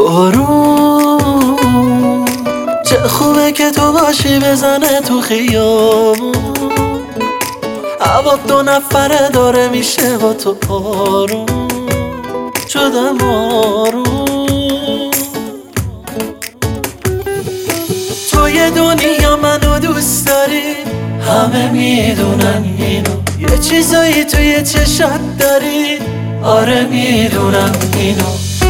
بارون چه خوبه که تو باشی بزنه تو خیابون، هوا دو نفره داره میشه با تو آروم شدم آروم. تو یه دنیا منو دوست داری، همه میدونن اینو، یه چیزایی توی چشات داری، آره میدونم اینو.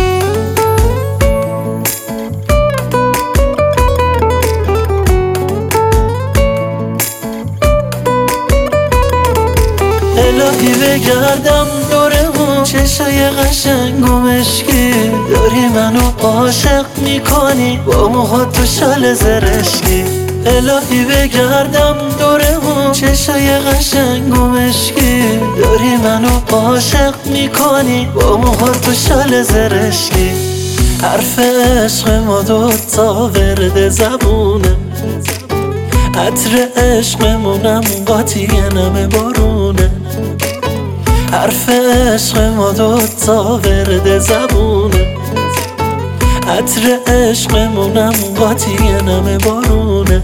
الهی بگردم دورمون، چشای قشنگ و مشکی، داری منو عاشق میکنی با موهات تو شال زرشکی. الهی بگردم دورمون، چشای قشنگ و مشکی، داری منو عاشق میکنی با موهات تو شال زرشکی. حرف عشق ما دوتا ورد زبونه، عطر عشقمونم قاطی نم بارونه. حرف عشق ما دوتا ورد زبونه، عطر عشقمونم قاطی نم بارونه.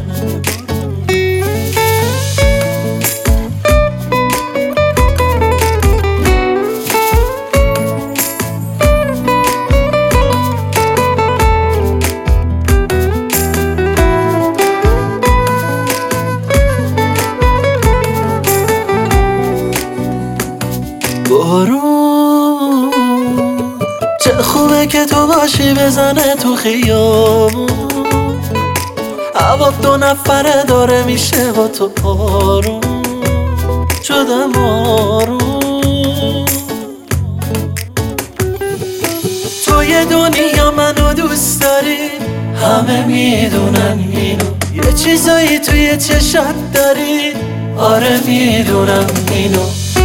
بارون چه خوبه که تو باشی بزنه تو خیابون، هوا دو نفره داره میشه با تو آروم شدم آروم. تو یه دنیا منو دوست داری، همه میدونن اینو، یه چیزایی توی چشات داری، آره میدونم اینو.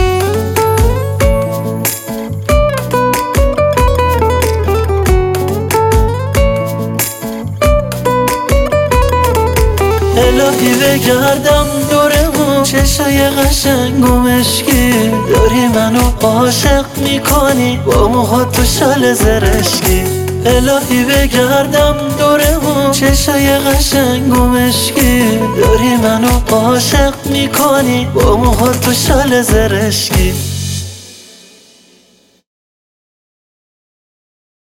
الهی بگردم دورمون، چشای قشنگ و مشکی، داری منو عاشق میکنی با موهات تو شال زرشکی. الهی بگردم دورمون، چشای قشنگ و مشکی، داری منو عاشق میکنی با موهات تو شال زرشکی.